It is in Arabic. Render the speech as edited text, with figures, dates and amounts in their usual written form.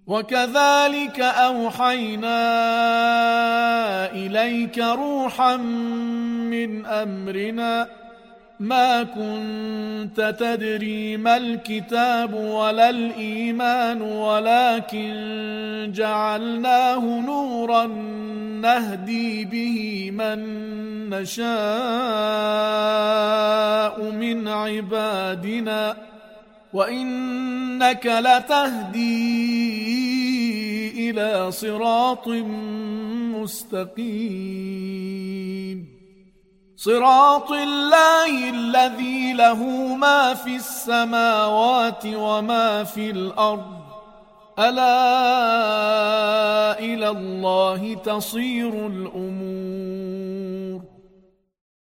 وكذلك أوحينا إليك روحا من أمرنا ما كنت تدري ما الكتاب ولا الإيمان ولكن جعلناه نورا نهدي به من نشاء من عبادنا وإنك لتهدي إلى صراط مستقيم صراط الله الذي له ما في السماوات وما في الأرض ألا إلى الله تصير الأمور